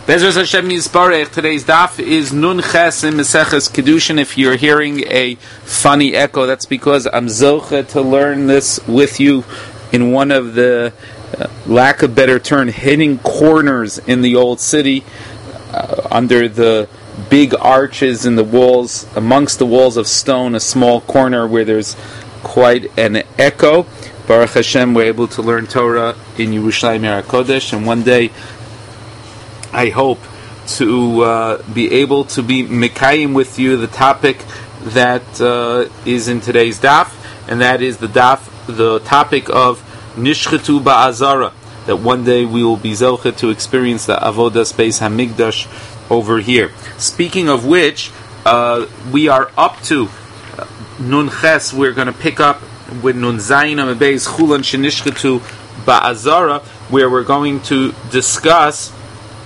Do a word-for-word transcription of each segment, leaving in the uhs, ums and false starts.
Bezras Hashem Yisbarech. Today's daf is Nun Ches in Meseches Kedushin. If you're hearing a funny echo, that's because I'm zoche to learn this with you in one of the, uh, lack of better term, hidden corners in the old city, uh, under the big arches in the walls, amongst the walls of stone, a small corner where there's quite an echo. Baruch Hashem, we're able to learn Torah in Yerushalayim Eretz Kodesh, and one day I hope to uh, be able to be mekayim with you the topic that uh, is in today's daf, and that is the daf, the topic of nishchetu ba'azara, that one day we will be zoche to experience the avodas beis hamikdash over here. Speaking of which, uh, we are up to uh, Nun Ches. We're going to pick up with Nun Zayin Amabeis Chulan Shenishchetu ba'azara, where we're going to discuss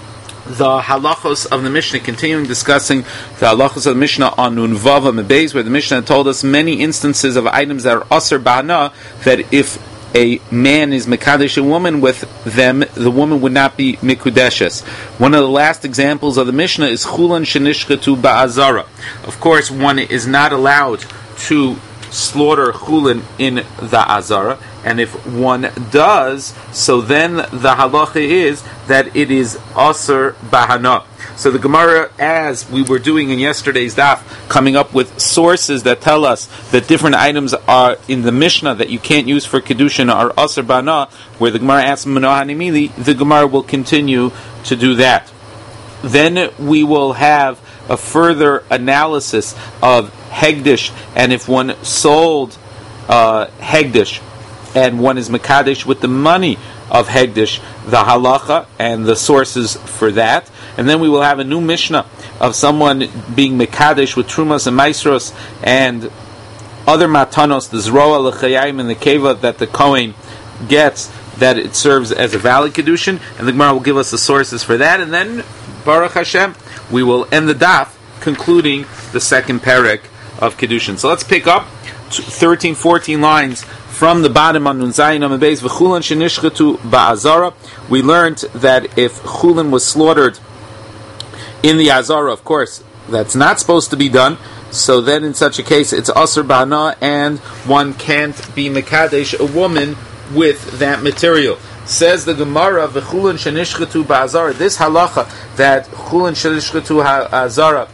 the halachos of the Mishnah, continuing discussing the halachos of the Mishnah on Nun Vav Amabeis, where the Mishnah told us many instances of items that are aser ba'ana, that if a man is mekadesh a woman with them, the woman would not be mikudeshes. One of the last examples of the Mishnah is chulan shenishchetu ba'azara. Of course, one is not allowed to slaughter chulin in the azara, and if one does, so then the halacha is that it is aser bahana. So the Gemara, as we were doing in yesterday's daf, coming up with sources that tell us that different items are in the Mishnah that you can't use for kedushin are aser bahana, where the Gemara asks manohanimili, the Gemara will continue to do that. Then we will have a further analysis of hegdish, and if one sold uh, hegdish and one is mekadesh with the money of hegdish, the halacha and the sources for that. And then we will have a new Mishnah of someone being mekadesh with trumas and maisros and other matanos, the zroa l'chayim and the keva that the kohen gets, that it serves as a valid kedushin, and the Gemara will give us the sources for that. And then Baruch Hashem, we will end the daf concluding the second perek of kedushin. So let's pick up thirteen, fourteen lines from the bottom on Nun Zayin Amabeis. V'chulan shenishchetu ba'azara. We learned that if chulin was slaughtered in the azara, of course, that's not supposed to be done. So then, in such a case, it's aser ba'ana, and one can't be mekadesh a woman with that material. Says the Gemara, v'chulan shenishchetu ba'azara. This halacha that chulin shenishchetu ha'azara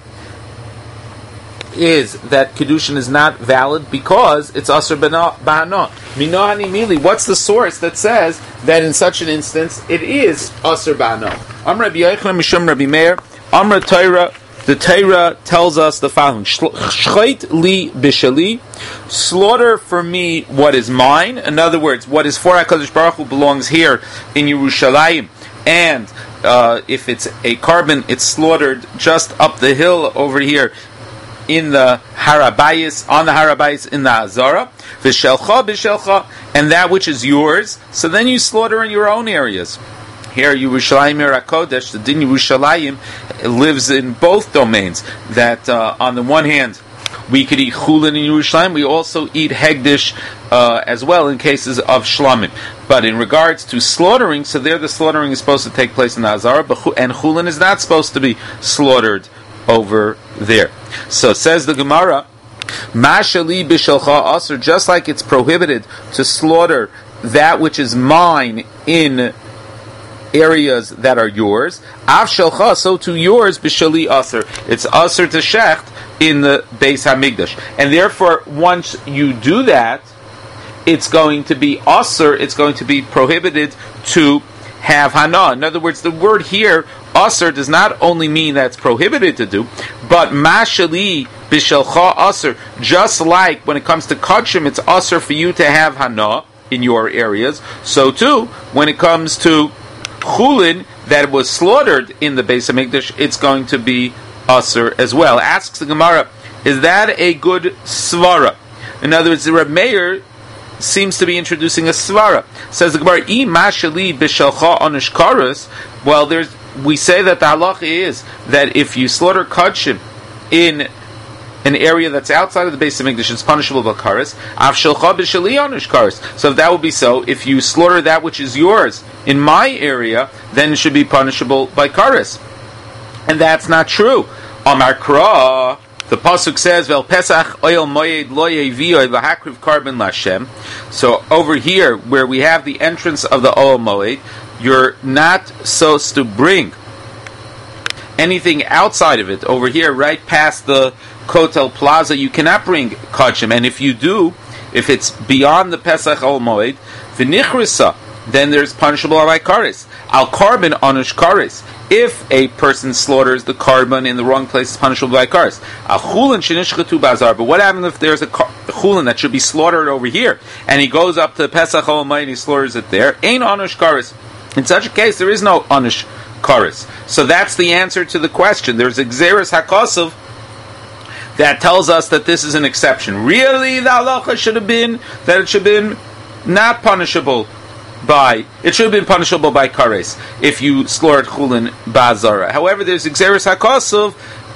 is that kedushin is not valid because it's aser ba'ana. Minohani mili. What's the source that says that in such an instance it is aser ba'ana? Amr Rabbi Yochanan Mishum Rabbi Meir. Amr Torah. The Torah tells us the following: Shchait li bishali, slaughter for me what is mine. In other words, what is for HaKadosh Baruch Hu belongs here in Yerushalayim, and uh, if it's a carbon, it's slaughtered just up the hill over here in the Harabayis, on the Harabayis in the Azara, v'shelcha b'shelcha, and that which is yours, so then you slaughter in your own areas. Here, Yerushalayim Eretz Kodesh, the Din Yerushalayim lives in both domains. That uh, on the one hand, we could eat chulin in Yerushalayim, we also eat hegdish uh, as well in cases of shlamim. But in regards to slaughtering, so there the slaughtering is supposed to take place in the Azara, but, and chulin is not supposed to be slaughtered over there. So says the Gemara, Mashali b'shelcha aser, just like it's prohibited to slaughter that which is mine in areas that are yours, av shelcha, so to yours b'shali aser, it's aser to shecht in the Beis Hamikdash, and therefore once you do that, it's going to be aser, it's going to be prohibited to have hana. In other words, the word here, aser, does not only mean that it's prohibited to do, but mashali b'shelcha aser, just like when it comes to kachim, it's aser for you to have hana in your areas, so too, when it comes to chulin that was slaughtered in the Beis Hamikdash, it's going to be aser as well. Asks the Gemara, is that a good svara? In other words, the Reb Meir seems to be introducing a svara. Says the Gemara, I mashali b'shelcha onish karas. Well, there's we say that the halacha is that if you slaughter kachim in an area that's outside of the Beis Hamikdash, it's punishable by karas. Av shelcha b'shali onish karas. So if that would be so, if you slaughter that which is yours in my area, then it should be punishable by karas. And that's not true. Amar Kra, the pasuk says, "Vel Pesach oil moed lo yevi lahakriv carbon lashem." So over here, where we have the entrance of the oil moed, you're not supposed to bring anything outside of it. Over here, right past the Kotel Plaza, you cannot bring kachim, and if you do, if it's beyond the Pesach oil moed, v'nichrisa, then there's punishable by kares. Al carbon anush kares. If a person slaughters the carbon in the wrong place, it's punishable by kares. Al chulin shenishchatu bazar. But what happens if there's a chulin that should be slaughtered over here, and he goes up to Pesach Ol and he slaughters it there? Ain't anush kares. In such a case, there is no anush kares. So that's the answer to the question. There's a gzeres hakosov that tells us that this is an exception. Really, the halacha should have been that it should have been not punishable by, it should have been punishable by kares if you slaughtered chulin ba'azara. However, there's exeris hakosov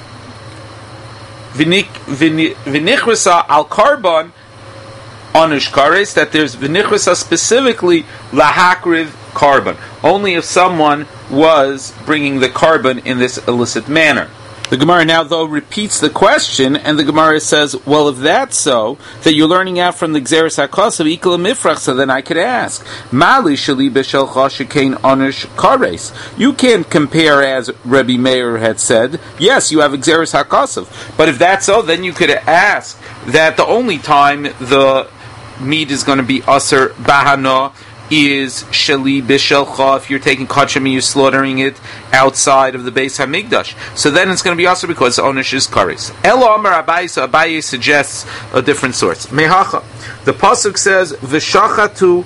v'nichrisa al karban anush kares, that there's v'nichrisa specifically lahakriv carbon, only if someone was bringing the carbon in this illicit manner. The Gemara now, though, repeats the question, and the Gemara says, well, if that's so, that you're learning out from the Gzeres HaKosav, Ikla Mifrach, so then I could ask, Mali Shali B'Shel Chashikain Onish Kares. You can't compare, as Rebbe Meir had said, yes, you have Gzeres HaKosav, but if that's so, then you could ask that the only time the meat is going to be Aser Bahana is Shali Bishelcha, if you're taking kachim and you're slaughtering it outside of the Beis HaMikdash. So then it's going to be also because Onish is kares. Elo Amar Abaye, so Abaye suggests a different source. Mehacha. The Pasuk says, V'shachatu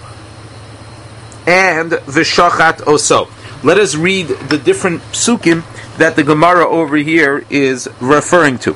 and V'shachat oso. Let us read the different psukim that the Gemara over here is referring to.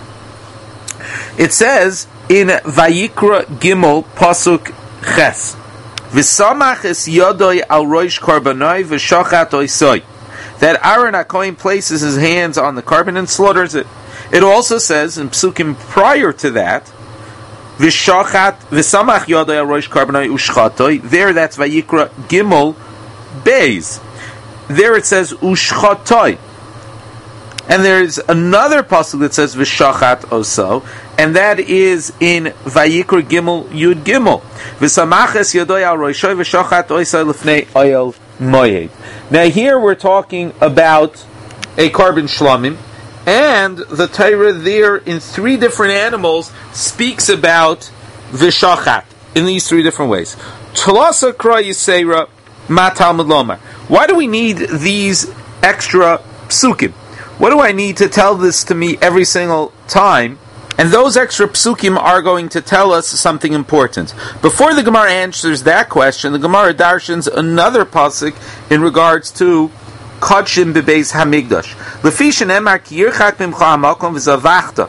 It says, in Vayikra Gimel Pasuk Ches, V'samach es yodoi al roish karbanoi v'shachat oisoi, that Aaron HaKohen places his hands on the carbon and slaughters it. It also says in psukim prior to that, v'shachat v'samach yodoi al roish karbanoi ushchatoi. There, that's Vayikra Gimel Beis. There it says ushchatoi. And there's another pasuk that says v'shachat oso, and that is in Vayikra Gimel Yud Gimel. V'samaches yadoy al roishoy v'shachat oisay lefnei oyel moyed. Now here we're talking about a carbon shlamim, and the Torah there in three different animals speaks about v'shachat in these three different ways. Tolasa kra yiseira ma talmud lomar. Why do we need these extra psukim? What do I need to tell this to me every single time? And those extra psukim are going to tell us something important. Before the Gemara answers that question, the Gemara darshans another pasuk in regards to Kodshim bebeis hamigdash. Lefishin emar ki yirchak mimcha hamakom v'zavachta.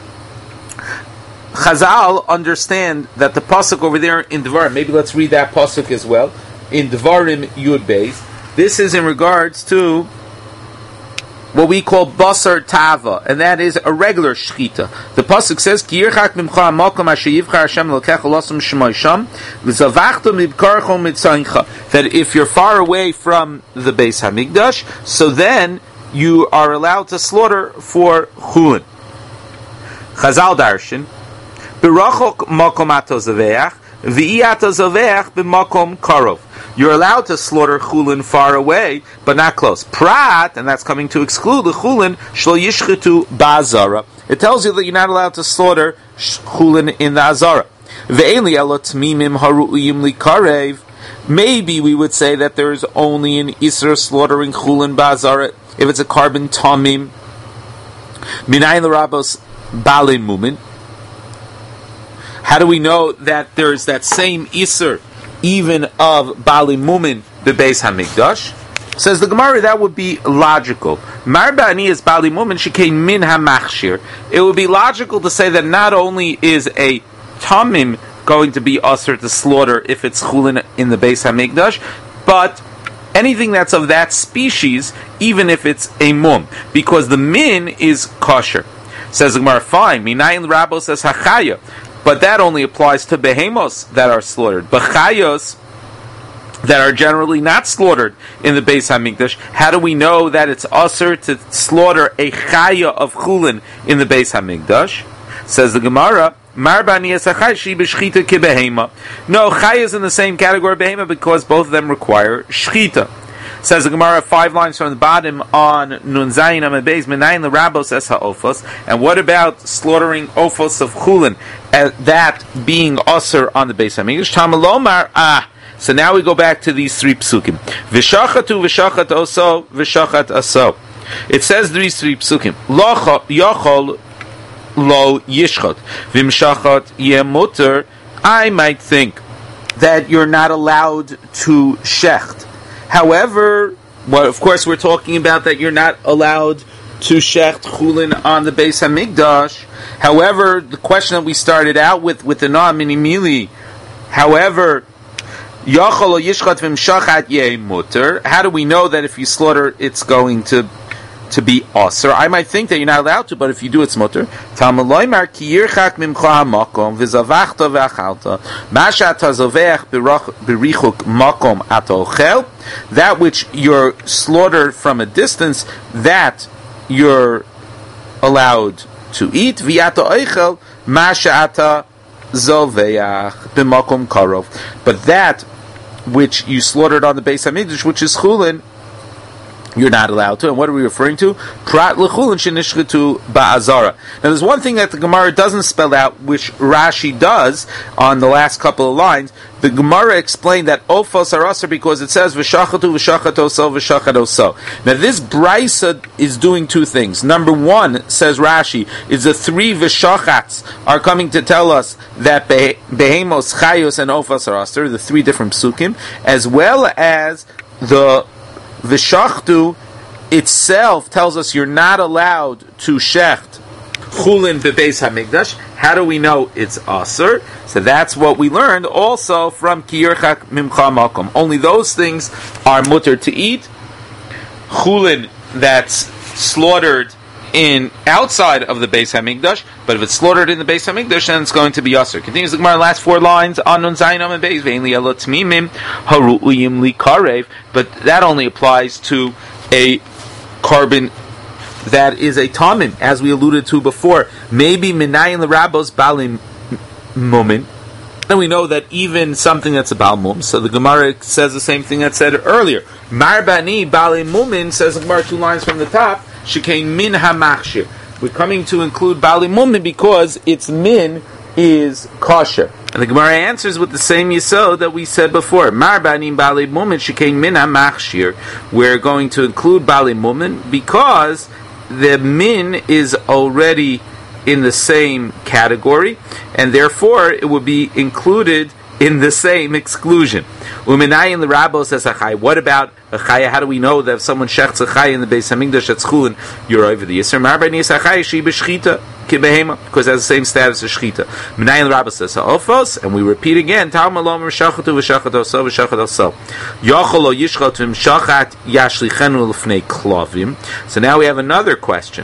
Chazal understand that the pasuk over there in Devarim, maybe let's read that pasuk as well, in Devarim Yud Beis. This is in regards to what we call basar tava, and that is a regular shchita. The pasuk says, "Ki yirchak mimcha hamakom asher yivchar Hashem l'kecha l'asum shemay sham v'zavachta mibkarcho mitzayincha." That if you're far away from the Beis Hamikdash, so then you are allowed to slaughter for chulin. Chazal darshan, "Berachok makom atazaveach v'i atazaveach b'makom karov." You're allowed to slaughter chulin far away, but not close. Prat, and that's coming to exclude the chulin, shlo yishchetu ba'azara. It tells you that you're not allowed to slaughter chulin in the azara. Ve'eli elot mimim haru'uyim likarev. Maybe we would say that there is only an isra slaughtering chulin ba'azara if it's a carbon tamim. Minayin l'rabos balin mumin. How do we know that there is that same isra even of Bali Mumin bebeis Hamikdash? Says the Gemara, that would be logical. Marbani is Bali Mumin shekei min hamachshir. It would be logical to say that not only is a tamim going to be usher to slaughter if it's chulin in the Beis Hamikdash, but anything that's of that species, even if it's a mum, because the min is kosher. Says the Gemara, fine. Minayin Rabo says hachaya. But that only applies to behemos that are slaughtered. B'chayos, that are generally not slaughtered in the Beis Hamikdash, how do we know that it's usher to slaughter a chaya of chulin in the Beis Hamikdash? Says the Gemara, Mar b'aniyas hachay she b'shchita kibehema. No, chaya is in the same category of behema because both of them require shchita. Says the Gemara, five lines from the bottom on Nun Zayin Amud Beis, Menayin l'Rabos es ha'ofos. And what about slaughtering ofos of chulin, uh, that being usher on the Beis Hamikdash? Tamalomar, ah. So now we go back to these three psukim. V'shachatu v'shachat oso v'shachat aso. It says these three psukim. Yochol lo yishchot v'mshachat yemuter. I might think that you're not allowed to shecht. However, well, of course, we're talking about that you're not allowed to shecht chulin on the Beis Hamikdash. However, the question that we started out with with the Noam Minimili, however. How do we know that if you slaughter, it's going to to be osir? I might think that you're not allowed to, but if you do, it's mutter. That which you're slaughtered from a distance, that you're allowed to eat. But that which you slaughtered on the Beis Hamikdash, which is chulin, you're not allowed to. And what are we referring to? Prat lechulin shenishchetu ba'azara. Now, there's one thing that the Gemara doesn't spell out, which Rashi does on the last couple of lines. The Gemara explained that ofos are usher because it says v'shachatu v'shachat oso v'shachat oso. Now, this brisa is doing two things. Number one, says Rashi, is the three v'shachats are coming to tell us that behemos, chayos, and ofos are usher, the three different psukim, as well as the v'shachtu itself tells us you're not allowed to shecht chulin bebeis hamikdash. How do we know it's aser? So that's what we learned also from ki yirchak mimcha makom. Only those things are mutter to eat. Chulin that's slaughtered in outside of the Beis Hamikdash, but if it's slaughtered in the Beis Hamikdash, then it's going to be aser. Continues the Gemara, last four lines on Nun Zayin Amud Beis, ve'inli elo tmimim haru'uyim li karev, but that only applies to a carbon that is a tamim, as we alluded to before. Maybe minayin l'rabos balim mumin. Then we know that even something that's a bal mum. So the Gemara says the same thing that said earlier. Mar bani balim mumin, says the Gemara two lines from the top. Shekain min hamachshir. We're coming to include balim mumin because its min is kosher. And the Gemara answers with the same yisod that we said before. Mar banim bali mumin shekain min hamachshir. We're going to include bali mumin because the min is already in the same category, and therefore it would be included in the same exclusion. Uminayin l'rabos as a chay. What about a chaya? How do we know that if someone shechts a chay in the Beis Hamikdash that's chulin, you're over the yisr? Mar b'nis a chay she b'shchita kibehema, because it has the same status as shchita. Minayin l'rabos as a ofos, and we repeat again. Tal malom v'shachatu v'shachat oso v'shachat oso. Yochol o yishchat v'mshachat yashlichenu l'fnei klovim. So now we have another question.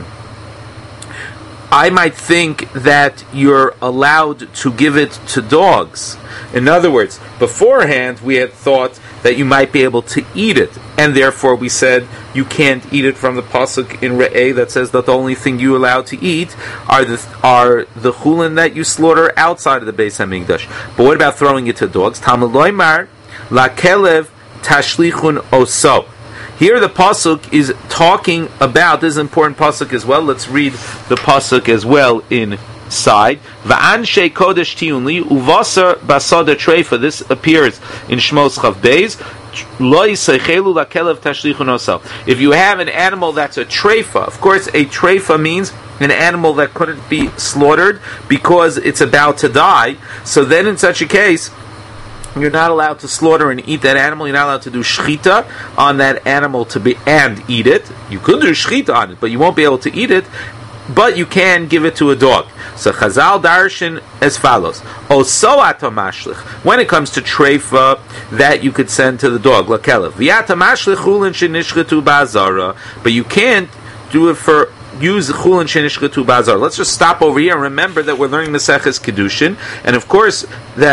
I might think that you're allowed to give it to dogs. In other words, beforehand we had thought that you might be able to eat it, and therefore we said you can't eat it from the pasuk in Re'eh that says that the only thing you're allowed to eat are the are the chulin that you slaughter outside of the Beis Hamikdash. But what about throwing it to dogs? Talmud loymar la kelev tashlichun oso. Here the pasuk is talking about, this is an important pasuk as well. Let's read the pasuk as well inside. Va'anshe kodesh tiyunli uvasar basada treifa. This appears in Shmos Chav Beis. Lo yisaychelu lakelev tashlichun oso. If you have an animal that's a treifa, of course a treifa means an animal that couldn't be slaughtered because it's about to die. So then in such a case, you're not allowed to slaughter and eat that animal. You're not allowed to do shchita on that animal to be and eat it. You could do shchita on it, but you won't be able to eat it. But you can give it to a dog. So Chazal darshan as follows: Oso ato mashlich. When it comes to treifa, that you could send to the dog, lakelev. V'ata mashlich chulin shenishchetu ba'azara. But you can't do it for use chulin shenishchetu ba'azara. Let's just stop over here and remember that we're learning Maseches Kedushin, and of course that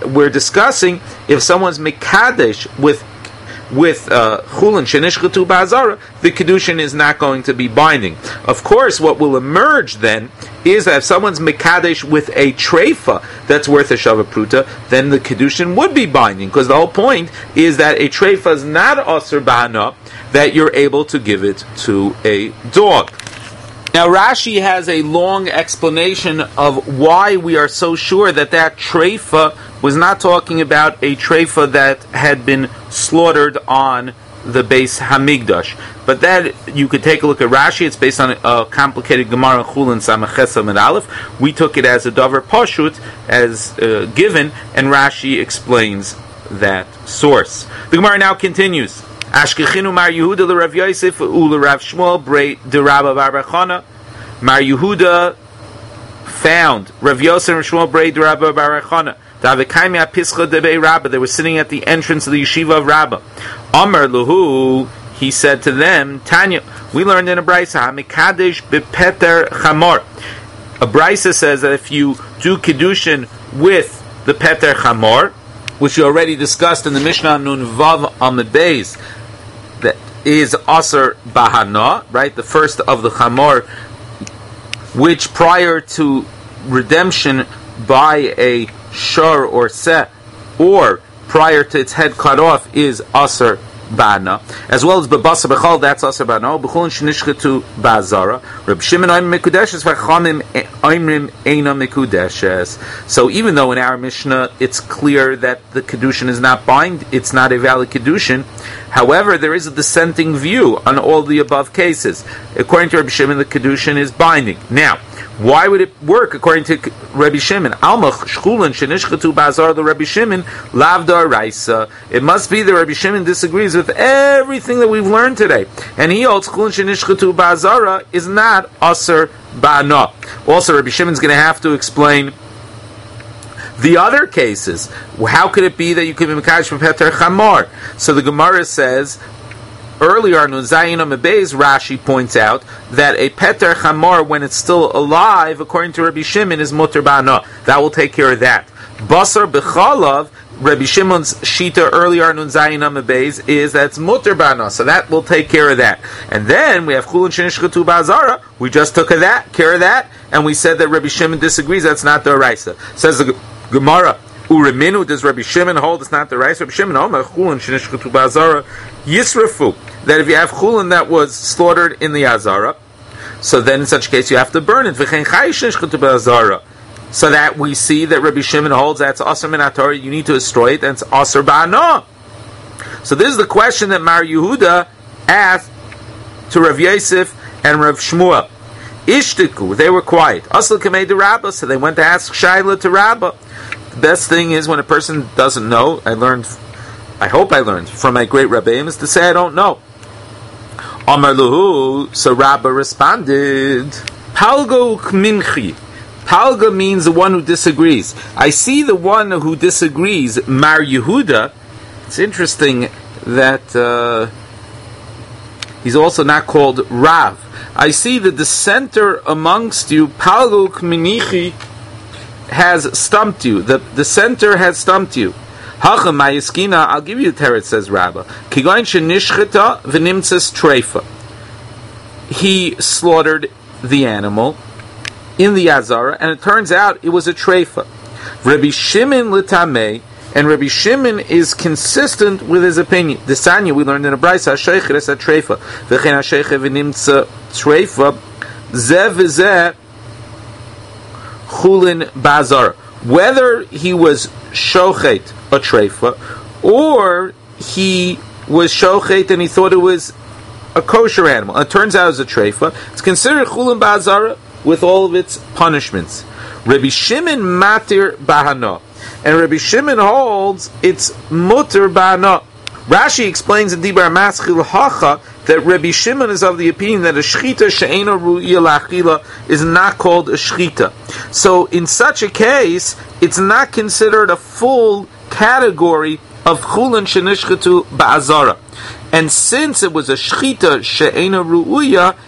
we're discussing if someone's mekadesh with with uh, chulin shenishchatu ba'azara, the kedushin is not going to be binding. Of course, what will emerge then is that if someone's mekadesh with a treifa that's worth a shava pruta, then the kedushin would be binding, because the whole point is that a treifa is not aser b'hana, that you're able to give it to a dog. Now Rashi has a long explanation of why we are so sure that that treifa was not talking about a treifa that had been slaughtered on the base Hamigdash. But that, you could take a look at Rashi. It's based on a complicated Gemara Chulin Samachesa and Aleph. We took it as a davar pashut, as uh, given, and Rashi explains that source. The Gemara now continues. Ashkechinu Mar Yehuda l'Rav Yosef u'l'Rav Shmuel brei d'Rabba bar Chana. Mar Yehuda found Rav Yosef and Shmuel brei d'Rabba bar Chana. They were sitting at the entrance of the yeshiva of Rabbah. Amar Luhu, he said to them, Tanya, we learned in a brisa, Hamikadesh bepeter chamor. A brisa says that if you do kedushin with the peter chamor, which you already discussed in the Mishnah Nun Vav Amud Beis, that is aser bahana, right? The first of the chamor, which prior to redemption by a shor or seh, or prior to its head cut off, is aser bana, as well as bebasa bechal, that's aser bana. Bechulin shenishchetu bazara. Reb Shimon oimrim mekudeshes, v'chamim oimrim eina mekudeshes. So even though in our Mishnah it's clear that the kedushin is not bind, it's not a valid kedushin. However, there is a dissenting view on all the above cases. According to Reb Shimon, the kedushin is binding. Now, why would it work according to Rabbi Shimon? Almach shchulin shenishchetu ba'azar the Rabbi Shimon lavda raisa. It must be that Rabbi Shimon disagrees with everything that we've learned today, and he holds shchulin shenishchetu ba'azara is not aser ba'ana. Also, Rabbi Shimon's going to have to explain the other cases. How could it be that you could be mekadosh from peter chamor? So the Gemara says, earlier on Zayin Amud Beis, Rashi points out that a peter chamor, when it's still alive, according to Rabbi Shimon, is muter ba'ana. That will take care of that. Basar b'chalav, Rabbi Shimon's shita earlier on Zayin Amud Beis is that it's muter ba'ana, so that will take care of that. And then we have chulin shenishchetu ba'azara. We just took of that, care of that, and we said that Rabbi Shimon disagrees. That's not the Raisa. Says the Gemara, Ureminu, does Rabbi Shimon hold it's not the Raisa? Rabbi Shimon, Omer chulin shenishchetu ba'azara yisrafu. That if you have chulin that was slaughtered in the azara, so then in such a case you have to burn it. V'chein chay shenishchetu ba'azara. So that we see that Rabbi Shimon holds that's aser min haTorah, you need to destroy it, and it's aser ba'ana. So this is the question that Mar Yehuda asked to Rav Yosef and Rav Shmuel. Ishtiku, they were quiet. Asl kamei de Rabbah, so they went to ask Shaila to Rabbah. The best thing is when a person doesn't know, I learned, I hope I learned from my great Rebbeim, is to say I don't know. Amar Luhu, so Rabbah responded, Palgo kminchi. Palga means the one who disagrees. I see the one who disagrees, Mar Yehuda. It's interesting that uh, he's also not called Rav. I see the dissenter amongst you, Palgu Kminichi, has stumped you. The dissenter has stumped you. Hacha Mayaskina, I'll give you a teretz, says Rabbah. Kigoin shenishcheta v'nimtzes treifa. He slaughtered the animal in the Azara, and it turns out it was a treifa. Rabbi Shimon l'tamei, and Rabbi Shimon is consistent with his opinion. The Sanya we learned in a brayso, Hashecher es a treifa, v'chein Hashecher v'nimtza treifa, zeh v'zeh chulin ba'azara. Whether he was shochet a treifa, or he was shochet and he thought it was a kosher animal, it turns out it was a treifa, it's considered chulin ba'azara with all of its punishments. Rabbi Shimon matir bahana, and Rabbi Shimon holds it's muter bahana. Rashi explains in Dibar Maschil Hacha that Rabbi Shimon is of the opinion that a shchita she'ena ru'ya la'achila is not called a shchita. So in such a case, it's not considered a full category of chulin shenishchetu ba'azara. And since it was a shchita she'ena ru'ya,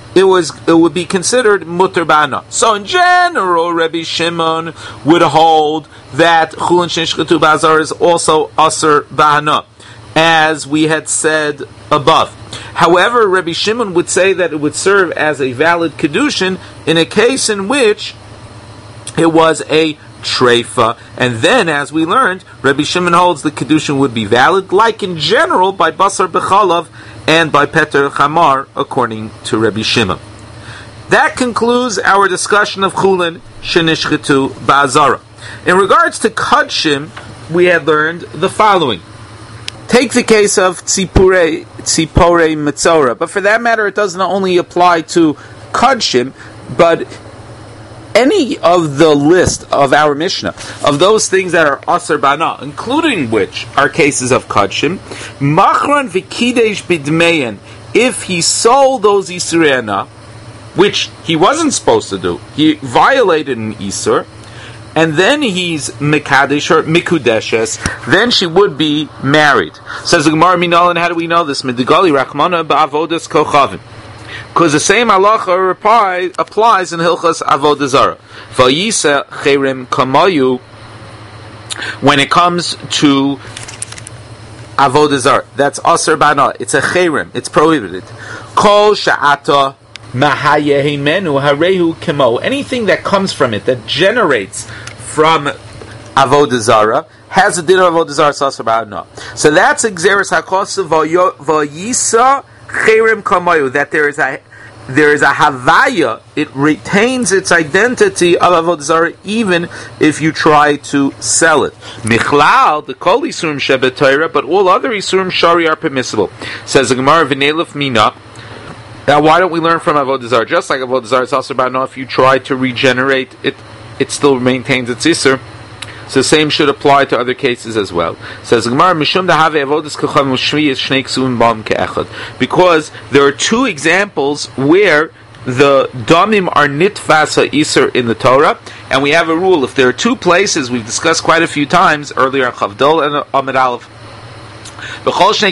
it was it would be considered mutter ba'ana. So in general, Rabbi Shimon would hold that chulin shenishchatu ba'azara is also aser ba'ana, as we had said above. However, Rabbi Shimon would say that it would serve as a valid kedushin in a case in which it was a treifa, and then, as we learned, Rabbi Shimon holds the kedushin would be valid, like in general by basar b'chalav and by peter chamar, according to Rabbi Shimon. That concludes our discussion of chulin shenishchetu ba'azara. In regards to kudshim, we had learned the following. Take the case of tzipore, tzipore metzora, but for that matter, it doesn't only apply to kudshim, but any of the list of our Mishnah, of those things that are aser bana, including which are cases of kudshim, machran v'kidesh bidmeyan, if he sold those isurena, which he wasn't supposed to do, he violated an isur, and then he's mekadesh or mikudeshes, then she would be married. Says the Gemara Minal, and how do we know this? Midigali rachmana ba'avodas kochavim. Because the same halacha reply, applies in Hilchas Avodah Zarah. Vayisa cherem kamayu, when it comes to Avodah Zarah, that's aser bana. It's a cherem. It's prohibited. Kol sha'ata mahayehimenu harehu kemo. Anything that comes from it, that generates from Avodah Zarah, has a din of Avodah Zarah. It's aser bana. So that's Xeris hakosa vayisa cherem kamayu, that there is a there is a havaya, it retains its identity of Avodah Zarah even if you try to sell it. Michlal, the kol isurim shebetayra, but all other isurim shari are permissible. Says the Gemara v'neilef mina. Now, why don't we learn from Avodah Zarah? Just like Avodah Zarah, it's also about now if you try to regenerate it, it still maintains its isur. So the same should apply to other cases as well. Says Gemara, Mishum dahave avodas kochavim u'shvi shnei ksuvim bam ke'echad. Because there are two examples where the damim are nitfas ha'isur in the Torah, and we have a rule: if there are two places, we've discussed quite a few times earlier on Chavdol and Amid Aleph. If you have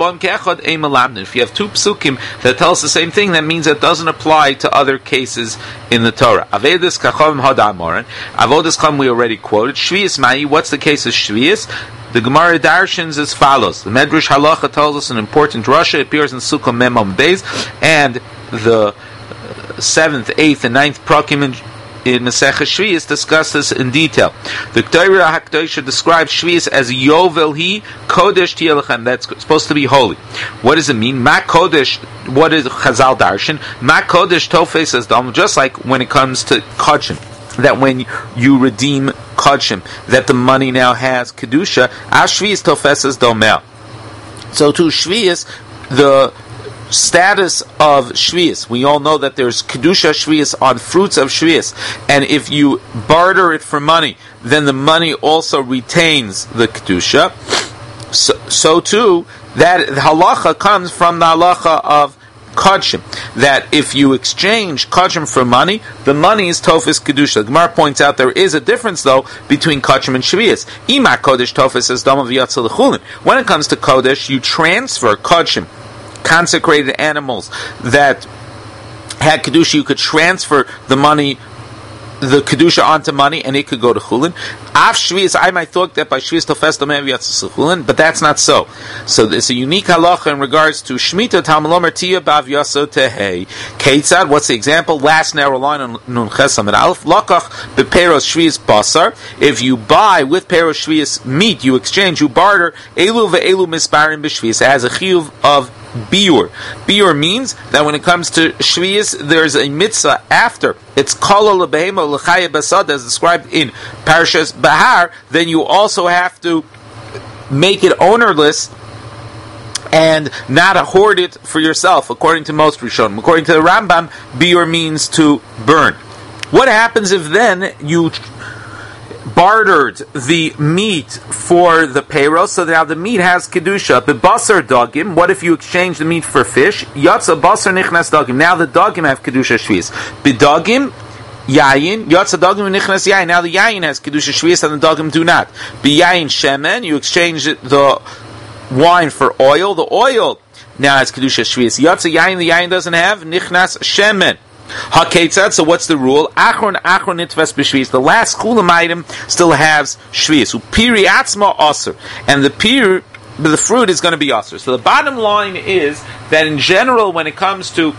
two psukim that tell us the same thing, that means it doesn't apply to other cases in the Torah. Avodas kachavim hadamoran. Avodas kam we already quoted. Shvius mai. What's the case of shvius? The Gemara darshans as follows. The Medrash Halacha tells us an important Rasha. It appears in Sukkah Memam Beis, and the seventh, eighth, and ninth prakim in in Masechah Shvius discuss this in detail. The Torah HaKadosh describes Shvius as Yovel Hi Kodesh Tielachem. That's supposed to be holy. What does it mean? Ma Kodesh. What is Chazal Darshan? Ma Kodesh Tofes as Dam. Just like when it comes to Kodshim, that when you redeem Kodshim, that the money now has Kedusha. As Shvius Tofes as Domel. So to Shvius, the status of Shvius, we all know that there's Kedusha Shvius on fruits of Shvius, and if you barter it for money, then the money also retains the Kedusha. So, so too, that halacha comes from the halacha of Kodshim, that if you exchange Kodshim for money, the money is Tofes Kedusha. The Gemara points out there is a difference, though, between Kodshim and Shvius. Ima Kodesh Tofes as Dam of Yatzal Chulin. When it comes to Kodesh, you transfer Kodshim, consecrated animals that had Kedusha, you could transfer the money, the Kedusha onto money, and it could go to Chulin. Af Shvius, I might thought that by Shvius Tofes Domev Yatzas Chulin, but that's not so. So there's a unique halacha in regards to Shemitah Talmulomer Tia Bav Yaso Tehei. Keitzad, what's the example? Last narrow line on Nun Chesam and Aleph. Lokach Beperos Shvius Basar. If you buy with Peros Shvius meat, you exchange, you barter, Elu ve'elu misparim b'Shvius. It has a chiyuv of biur. Biur means that when it comes to Shvius, there's a mitzvah after. It's kol lebehema l'chaya basad, as described in Parashas Bahar. Then you also have to make it ownerless and not hoard it for yourself, according to most Rishonim. According to the Rambam, biur means to burn. What happens if then you bartered the meat for the payroll, so now the meat has kedusha? B'basar dagim. What if you exchange the meat for fish? Yatsa basar nichnas dagim. Now the dagim have kedusha shvius. B'dagim yayin. Yatsa dagim nichnas yayin. Now the yayin has kedusha shvius and the dagim do not. B'yayin shemen. You exchange the wine for oil. The oil now has kedusha shvius. Yatsa yayin, the yayin doesn't have nichnas shemen. HaKetzad, so what's the rule? Achron achron nitves b'shvius. The last chulam item still has shvius. Upiri atzma aser, and the pir, the fruit is going to be aser. So the bottom line is that in general, when it comes to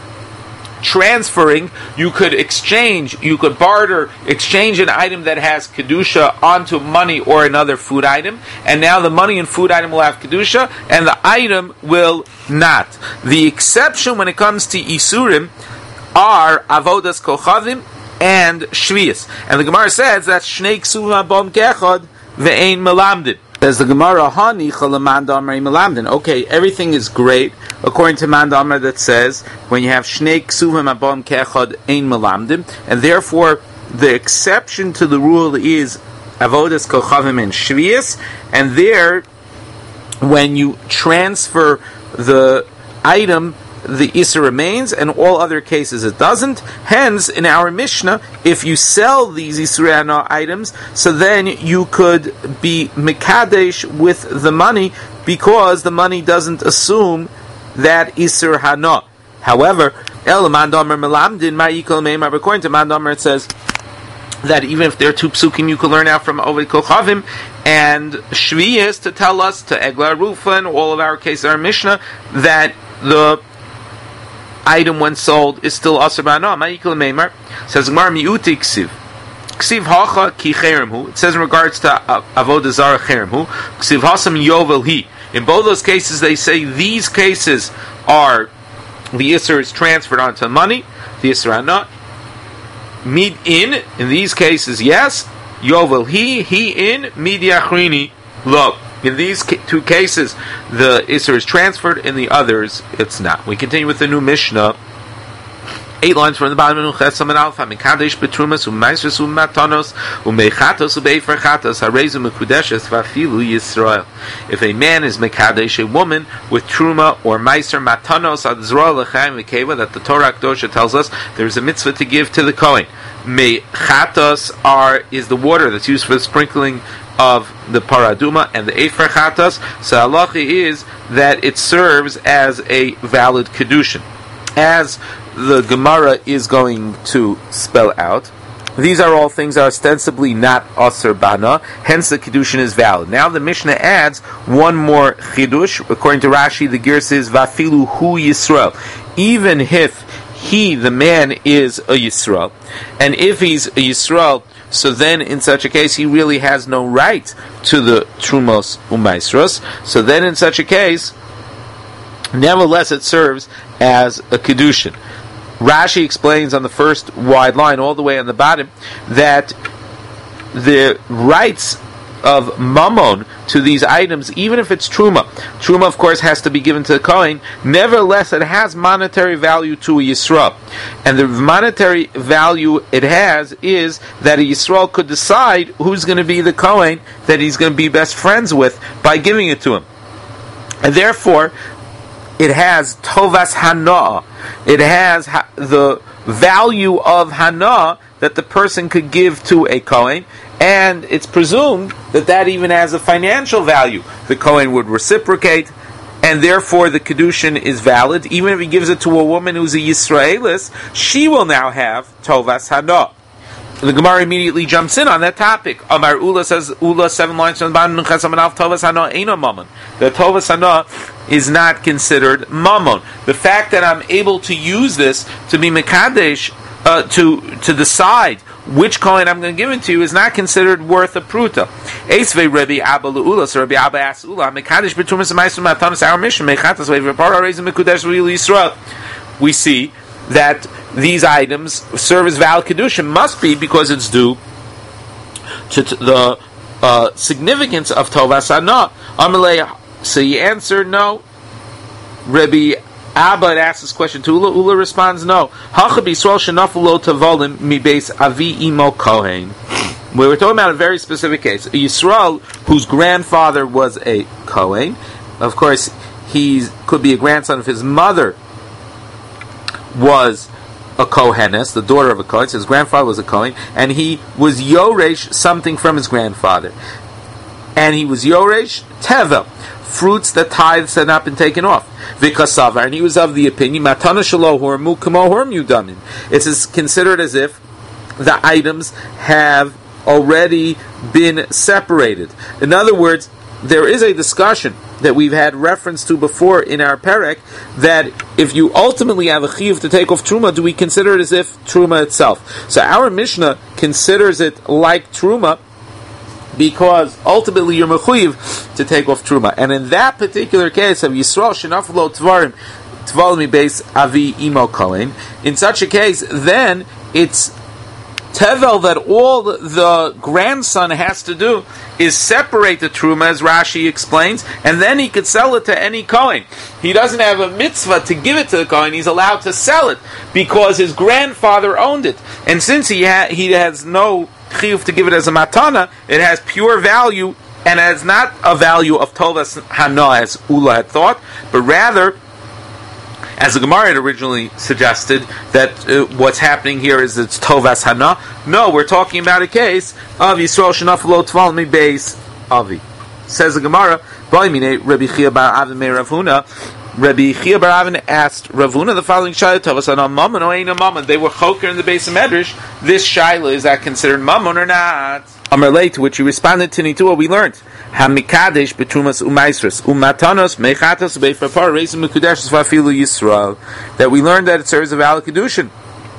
transferring, you could exchange, you could barter, exchange an item that has kedusha onto money or another food item, and now the money and food item will have kedusha, and the item will not. The exception when it comes to isurim are avodas kochavim and shvius, and the Gemara says that shnei ksuvim abom kechad ve'ein melamdin. Says the Gemara, Hani chalaman damar melamdin. Okay, everything is great according to Man Damar that says when you have shnei ksuvim abom kechad ein melamdin, and therefore the exception to the rule is avodas kochavim and shvius, and there when you transfer the item, the Issa remains, and all other cases it doesn't. Hence, in our Mishnah, if you sell these Yisra items, so then you could be Mekadesh with the money, because the money doesn't assume that Isur Hana. However, El Mandomer Melamdin Ma'ikol Meimar, according to Mandomer, it says that even if there are two psukim, you can learn out from Oved Kochavim and Shviyas to tell us, to Egla Rufa, and all of our cases, our Mishnah, that the item when sold is still Asr Ba'ana. Ma'ikol Meimar says Gemara Mi'uti Ksiv. Ksiv Hacha Ki Cheremhu. It says in regards to Avodah Zarah Cheremhu. Ksiv Hasam Yovel Hi. In both those cases, they say these cases are the Isser is transferred onto money, the Isser are not. Mid in, in these cases, yes. Yovel Hi, He in, Mid Yachrini, Lo. In these two cases, the Isser is transferred, in the others, it's not. We continue with the new Mishnah. Eight lines from the bottom of Chesam and Alpha. Mekadesh betrumas u'maisros u'matanos u'meichatos u'beifer chatos harezu mekudeshes v'afilu Yisrael. If a man is mekadesh, a woman with truma or meiser matanos ad zroel l'chaim v'keva, that the Torah Kedosha tells us there is a mitzvah to give to the Kohen. Meichatos are is the water that's used for the sprinkling of the paraduma and the efer chatos. So halacha is that it serves as a valid kedushin, as the Gemara is going to spell out. These are all things that are ostensibly not Asr Bana, hence the Kedushin is valid. Now the Mishnah adds one more Chidush. According to Rashi, the Girs is Vafilu Hu Yisrael. Even if he, the man, is a Yisrael, and if he's a Yisrael, so then in such a case he really has no right to the Trumos Umaisros. So then in such a case, nevertheless it serves as a Kedushin. Rashi explains on the first wide line, all the way on the bottom, that the rights of mammon to these items, even if it's truma, truma of course has to be given to the Kohen, nevertheless it has monetary value to a Yisrael. And the monetary value it has is that a Yisrael could decide who's going to be the Kohen that he's going to be best friends with by giving it to him. And therefore, it has tovas hana. It has ha- the value of hana that the person could give to a Kohen, and it's presumed that that even has a financial value. The Kohen would reciprocate, and therefore the Kedushin is valid. Even if he gives it to a woman who's a Yisraelis, she will now have tovas hana. The Gemara immediately jumps in on that topic. Amar Ula says, Ula, seven lines from the bottom, Tovas Hana Eino Mammon. The Tovas Hana is not considered Mammon. The fact that I'm able to use this to be Mekadesh, uh, to to decide which Kohen I'm going to give it to you, is not considered worth a pruta. Esvei Rabbi Abba Le'ula, so Rabbi Abba asks Ula, Mekadesh B'tumas Ma'asum Matanas, our mission, Mechatas Vei V'para Reizim Mekudesh V'il Yisrael. We see that these items serve as valid kedusha, must be because it's due to t- the uh, significance of tovas hana. Amalei, so you answer no. Rabbi Abba asks this question to Ula. Ula responds no. Hacha b'Yisrael shenafu lo tavalim mi beis avi imo kohen. We were talking about a very specific case. A Yisrael whose grandfather was a kohen. Of course, he could be a grandson of his mother was a Kohenes, the daughter of a Kohen. So his grandfather was a Kohen, and he was Yoresh something from his grandfather. And he was Yoresh Tevel fruits that tithes had not been taken off. Vikasavar, and he was of the opinion, matana shelo hormu kamo hormu damin. It's considered as if the items have already been separated. In other words, there is a discussion that we've had reference to before in our perek, that if you ultimately have a chiyuv to take off truma, do we consider it as if truma itself? So our Mishnah considers it like truma, because ultimately you're mechuyev to take off truma. And in that particular case of Yisrael shenaflo tvarim tvalmi beis avi imo kohen, in such a case, then it's tevel that all the grandson has to do is separate the truma, as Rashi explains, and then he could sell it to any kohen. He doesn't have a mitzvah to give it to the kohen; he's allowed to sell it because his grandfather owned it. And since he ha- he has no chiyuv to give it as a matana, it has pure value, and has not a value of tovas hana as Ula had thought, but rather, as the Gemara had originally suggested, that uh, what's happening here is it's tovas hana. No, we're talking about a case of Yisrael shenaflo tval mi beis avi. Says the Gemara, Ba'imine Rabbi Chia bar Avin me Rav Huna. Rabbi Chia bar Avin asked Rav Huna the following shayla: tovas hana mammon or ain't a mammon? They were choker in the base of Medrash. This shayla, is that considered mammon or not? Amar late, to which he responded to Nitua, we learned Hamikadesh betrumas umaisrus umatanos mechatos beifapar reizim mekudeshes vafilu Yisrael, that we learned that it serves a valid kedushin.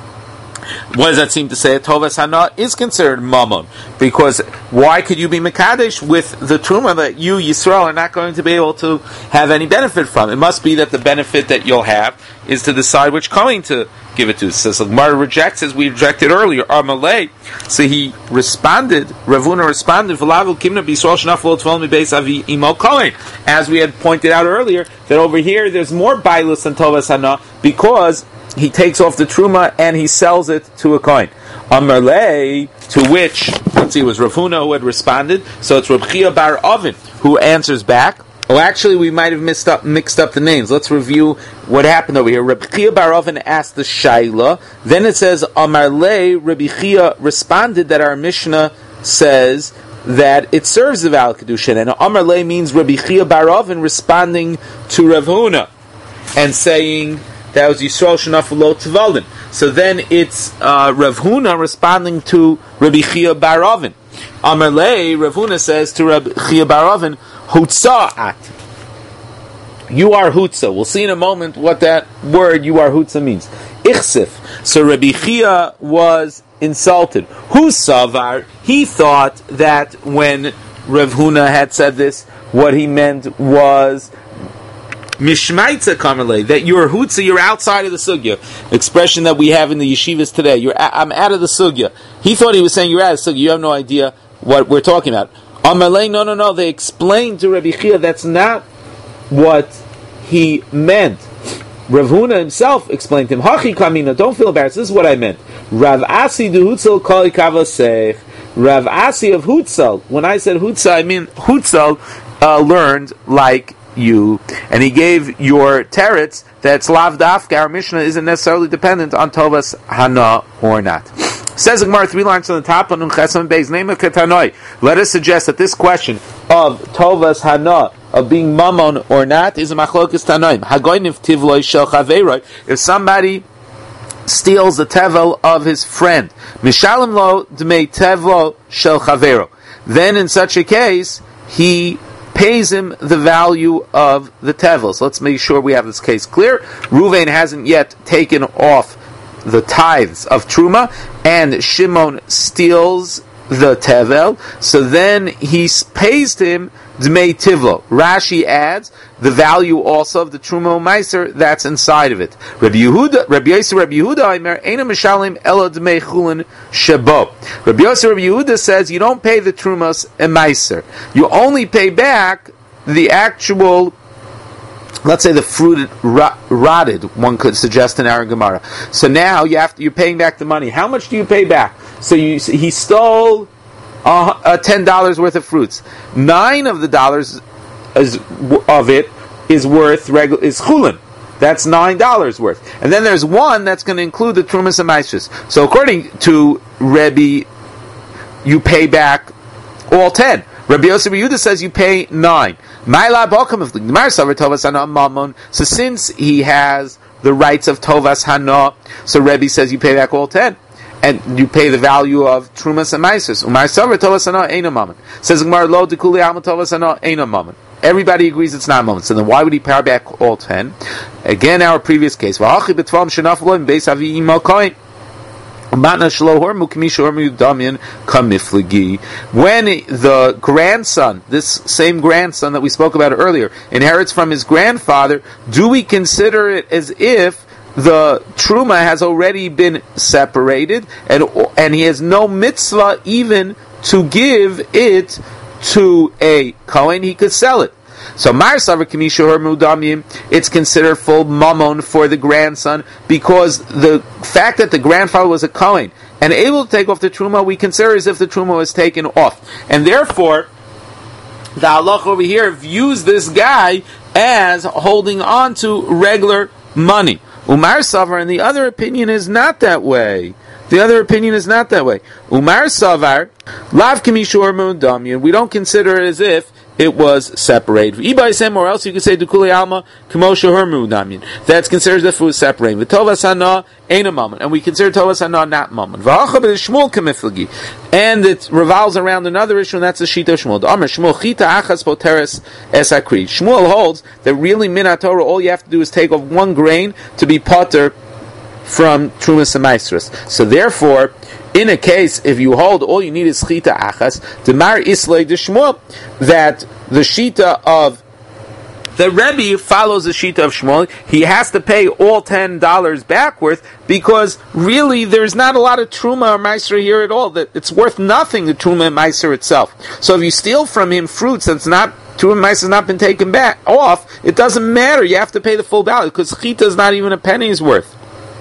What does that seem to say? Tovas hana is considered mammon, because why could you be mekadesh with the truma that you Yisrael are not going to be able to have any benefit from? It must be that the benefit that you'll have is to decide which kohen to give it to. So Gemara rejects, as we rejected earlier, Amalei. So he responded, Rav Huna responded, V'lavu kimna b'Yisrael shenaflo tvel mi beis avi imo kohen. As we had pointed out earlier, that over here there's more bailus than tovas hana, because he takes off the truma and he sells it to a kohen. Amalei, to which, let's see, it was Rav Huna who had responded. So it's Reb Chia bar Avin who answers back. Oh, actually, we might have mixed up, mixed up the names. Let's review what happened over here. Rabbi Chia bar Avin asked the shayla. Then it says, Amar le, Rabbi Chia responded that our Mishnah says that it serves the valid kedushin. And Amar le means Rabbi Chia bar Avin responding to Rav Huna and saying that was Yisrael Shenafel Lo Tevaldin. So then it's uh, Rav Huna responding to Rabbi Chia bar Avin. Amar le, Rav Huna says to Rabbi Chia bar Avin, Hutza'at. You are Hutza. We'll see in a moment what that word you are Hutza means. Ichsif. So Rabbi Chia was insulted. Husavar. He thought that when Rav Huna had said this, what he meant was Mishmaitza Kamerle, that you're Hutza, you're outside of the sugya. Expression that we have in the yeshivas today. You're I'm out of the sugya. He thought he was saying you're out of the sugya. You have no idea what we're talking about. Amalei, no, no, no. They explained to Rabbi Chia that's not what he meant. Rav Huna himself explained to him, Hachi kamina, don't feel embarrassed. This is what I meant. Rav Asi de Hutzal kol ikavasech. Rav Asi of Hutzal. When I said Hutzal, I mean Hutzal uh, learned like you, and he gave your teretz that Slav Dafka, our Mishnah, isn't necessarily dependent on Tovas Hana or not. Says the Gemara, three lines on the top, on Chesam Beis, name of Ketanoi. Let us suggest that this question of Tovas Hana, of being Mammon or not, is a Machlokas Tanoim. Hagoyniv Tivloi Shel Chaveiroi. If somebody steals the tevel of his friend, Mishalim Lo Dmei Tevlo Shel Chaveiro, then in such a case, he pays him the value of the tevel. So let's make sure we have this case clear. Ruvain hasn't yet taken off the tithes of Truma, and Shimon steals the tevel, so then he pays him Dmei Tivlo. Rashi adds the value also of the Truma Meiser that's inside of it. Rabbi Yehuda, Rabbi Yosef, Rabbi Yehuda, Aimer, Eina Mishalim Ela Dmei Chulin Shabo. Rabbi Yosef, Rabbi Yehuda says you don't pay the Trumas and Meiser. You only pay back the actual, let's say the fruit rotted, one could suggest in our Gemara. So now you have to, you're paying back the money. How much do you pay back? So you, he stole uh, uh, ten dollars worth of fruits. Nine of the dollars is, of it is worth regu- is chulin. That's nine dollars worth. And then there's one that's going to include the trumas and maishas. So according to Rebbe, you pay back all ten. Rabbi Yosef Yehuda says you pay nine. So since he has the rights of Tovas Hana, so Rebbe says you pay back all ten. And you pay the value of Trumas and Maisus. Umar Savar Tovas Hana ain't a moment. Says Gemara Lo Dekuli Alma Tovas Hana ain't a moment. Everybody agrees it's not a moment. So then why would he pay back all ten? Again, our previous case. When the grandson, this same grandson that we spoke about earlier, inherits from his grandfather, do we consider it as if the truma has already been separated and and he has no mitzvah even to give it to a Kohen? He could sell it. So Mar Savar Kamishur Mudamim, it's considered full mammon for the grandson, because the fact that the grandfather was a Kohen and able to take off the truma, we consider as if the truma was taken off. And therefore, the halach over here views this guy as holding on to regular money. Umar Savar, and the other opinion is not that way. The other opinion is not that way. Umar Savar, Lav Kamishur Mudamim, we don't consider it as if it was separated. Or else you could say Dukuli Alma Kamosha Hermu Namin. That's considered as if it was separated. V'Tovas Hana ain't a moment, and we consider Tovas Hana not moment. Shmuel Kamiflagi, and it revolves around another issue, and that's the Shita of Shmuel. Amar Shmuel Chita Achas Poteres Esakri. Shmuel holds that really Minat Torah, all you have to do is take off one grain to be potter from Trumas and Maestros. So therefore, in a case, if you hold all you need is Chita Achas, the Mar Islay de Shmuel, that the Shita of the Rebbe follows the Shita of Shmuel, he has to pay all ten dollars backwards, because really there's not a lot of Truma or Meiser here at all. That it's worth nothing, the Truma and Meiser itself. So if you steal from him fruits that's not, Truma and Meiser has not been taken back off, it doesn't matter, you have to pay the full value, because Chita is not even a penny's worth.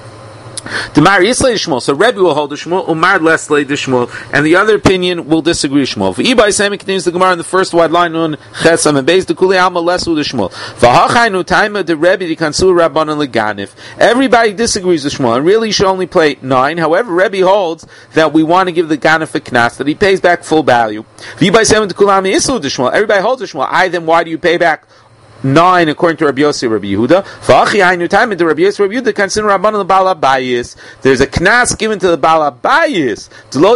The Mar Yislay Shmuel, so Rebbe will hold the Shmuel, Umar Leslay the Shmuel, and the other opinion will disagree with Shmuel. For Ibai Sami continues the Gemara in the first wide line on Chesam and Beis the Kuli Alma Lesu the Shmuel. V'Hachainu Taima the Rebbe the Kansu Rabbanan Leganif. Everybody disagrees with Shmuel, and really you should only play nine. However, Rebbe holds that we want to give the Ganif a Knas, that he pays back full value. V'Ibai Sami the Kuli Alma Yislu the Shmuel. Everybody holds the Shmuel. I then why do you pay back nine according to Rabbi Yossi Rabbi Yehuda? There's a knas given to the Baal Abayis.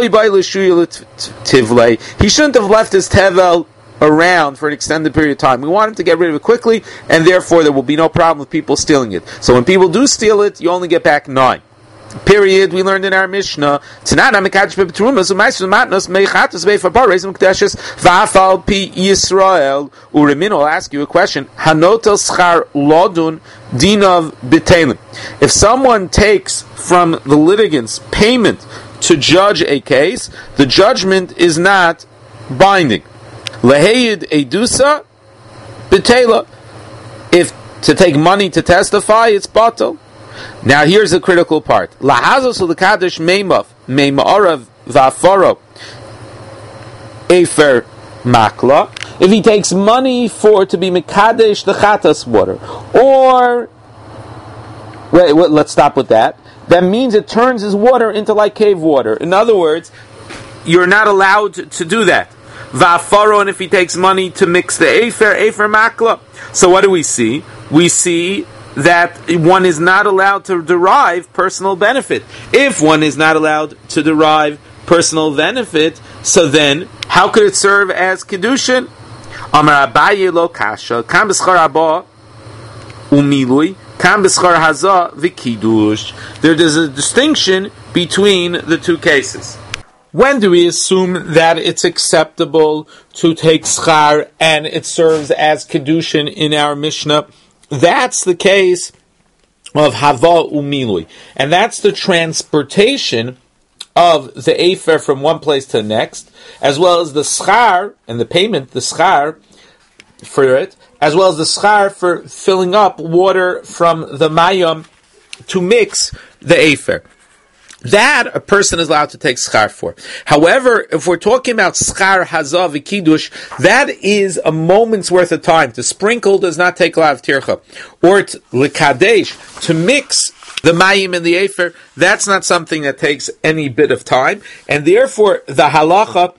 He shouldn't have left his tevel around for an extended period of time. We want him to get rid of it quickly, and therefore there will be no problem with people stealing it. So when people do steal it, you only get back nine. Period. We learned in our Mishnah. I'll ask you a question. Hanotel schar lodun dinav b'telim. If someone takes from the litigants payment to judge a case, the judgment is not binding. Leheyid edusa b'tela. If to take money to testify, it's batal. Now here's the critical part. Lahazos l'kadosh meimav meimarav va'afaro efer makla. If he takes money for to be mekadesh the chatas water, or wait, wait, let's stop with that. That means it turns his water into like cave water. In other words, you're not allowed to, to do that. Va'afaro, and if he takes money to mix the efer efer makla. So what do we see? We see that one is not allowed to derive personal benefit. If one is not allowed to derive personal benefit, so then how could it serve as kedushin? Amar Abaye lo kasha kam b'schar haba umilui kam b'schar haza v'kidush. There is a distinction between the two cases. When do we assume that it's acceptable to take schar and it serves as kedushin in our Mishnah? That's the case of Hava Umilui. And that's the transportation of the Efer from one place to the next, as well as the schar, and the payment, the schar for it, as well as the schar for filling up water from the Mayam to mix the Efer. That a person is allowed to take schar for. However, if we're talking about schar hazav v'kiddush, that is a moment's worth of time. To sprinkle does not take a lot of tircha. Or to lekadesh, to mix the mayim and the efer, that's not something that takes any bit of time. And therefore, the halacha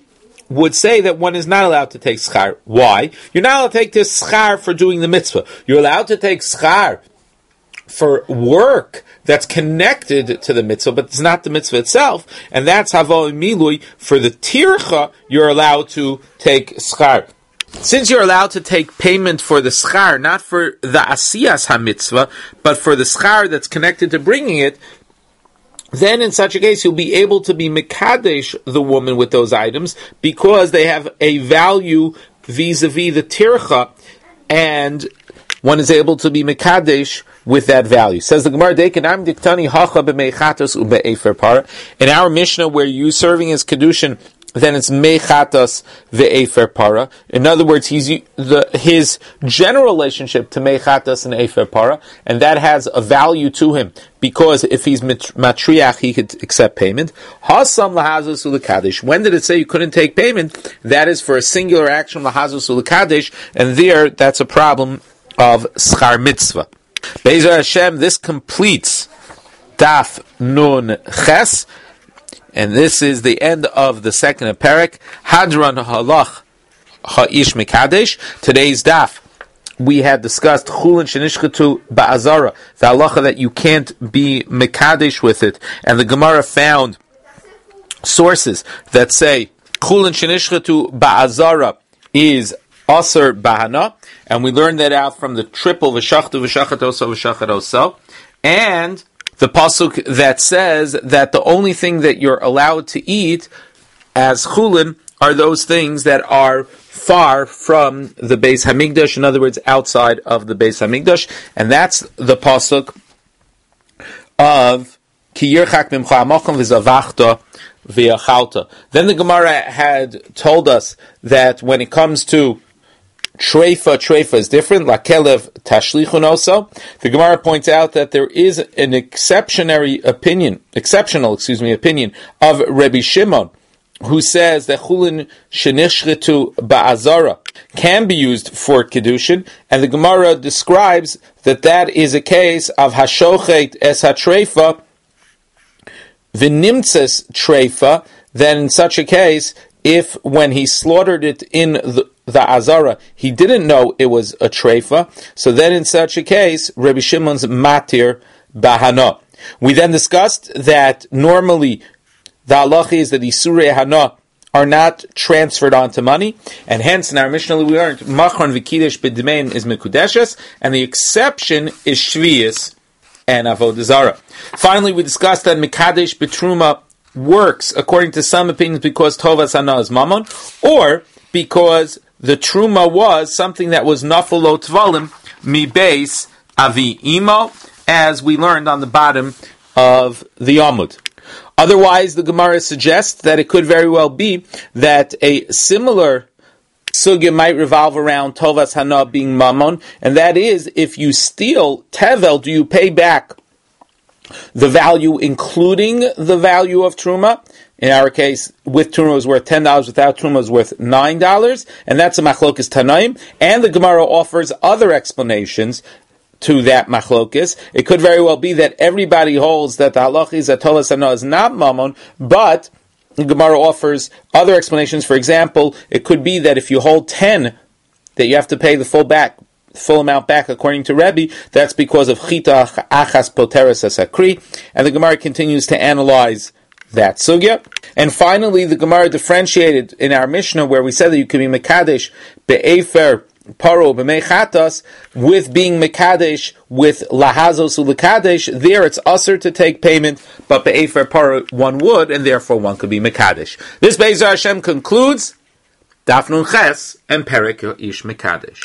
would say that one is not allowed to take schar. Why? You're not allowed to take this schar for doing the mitzvah. You're allowed to take schar for work that's connected to the mitzvah, but it's not the mitzvah itself, and that's havo milui. For the tircha, you're allowed to take schar. Since you're allowed to take payment for the schar, not for the asiyas ha-mitzvah, but for the schar that's connected to bringing it, then in such a case you'll be able to be mekadesh the woman with those items because they have a value vis-a-vis the tircha, and one is able to be mekadesh with that value. Says the Gemara, Dekanam diktani hacha b'meichatos u'be'efer para. In our Mishnah, where you serving as kedushin, then it's meichatos ve'efer para. In other words, he's the his general relationship to meichatos and efer para, and that has a value to him because if he's matriach, he could accept payment. Hasam lahazus u'lekadesh. When did it say you couldn't take payment? That is for a singular action lahazus u'lekadesh, and there that's a problem of schar mitzvah. Be'ezer Hashem, this completes Daf Nun Ches, and this is the end of the second parak. Hadran Halach Ha'ish Mekadesh. Today's Daf, we had discussed Chulin Shenishchatu Ba'azara, the halacha that you can't be Mekadesh with it, and the Gemara found sources that say Chulin Shenishchatu Ba'azara is Aser Bahana, and we learned that out from the triple V'shachtu V'shachatoso V'shachatoso, and the pasuk that says that the only thing that you're allowed to eat as chulin are those things that are far from the Beis Hamikdash, in other words, outside of the Beis Hamikdash, and that's the pasuk of Ki yirchak mimcha hamokom v'zavachta v'yachalta. Then the Gemara had told us that when it comes to Treifa, treifa is different. Lakelev tashlichun also. The Gemara points out that there is an exceptionary opinion, exceptional, excuse me, opinion of Rabbi Shimon, who says that chulin shenishchetu ba'azara can be used for kedushin, and the Gemara describes that that is a case of hashochet es hatreifa v'nimtzes treifa. Then in such a case, if when he slaughtered it in the the Azara, he didn't know it was a treifa, so then in such a case, Rabbi Shimon's matir bahana. We then discussed that normally the halacha is that Isurei Hana are not transferred onto money, and hence in our Mishnah we learned Machron v'kidesh b'dmein is mekudeshes, and the exception is shviyas and avodah zara. Finally, we discussed that mekadesh b'truma works according to some opinions because tovas hana is mammon, or because the truma was something that was nafalo tvalim mi beis avi imo, as we learned on the bottom of the Amud. Otherwise, the Gemara suggests that it could very well be that a similar sugya might revolve around tovas hana being mammon, and that is, if you steal tevel, do you pay back the value including the value of truma? In our case, with truma was worth ten dollars, without truma was worth nine dollars, and that's a machlokas tanaim, and the Gemara offers other explanations to that machlokas. It could very well be that everybody holds that the halach is that tovas hana is not mammon, but the Gemara offers other explanations. For example, it could be that if you hold ten, that you have to pay the full back, full amount back according to Rebbe. That's because of chita achas poteres asakri, and the Gemara continues to analyze that sugya. And finally, the Gemara differentiated in our Mishnah where we said that you can be mekadesh be'efer paro b'meichatas with being mekadesh with lahazos u'lekadesh. There it's usher to take payment, but be'efer paro one would, and therefore one could be mekadesh. This Be'ezer Hashem concludes Daf Nun Ches and Perek Ish Mekadesh.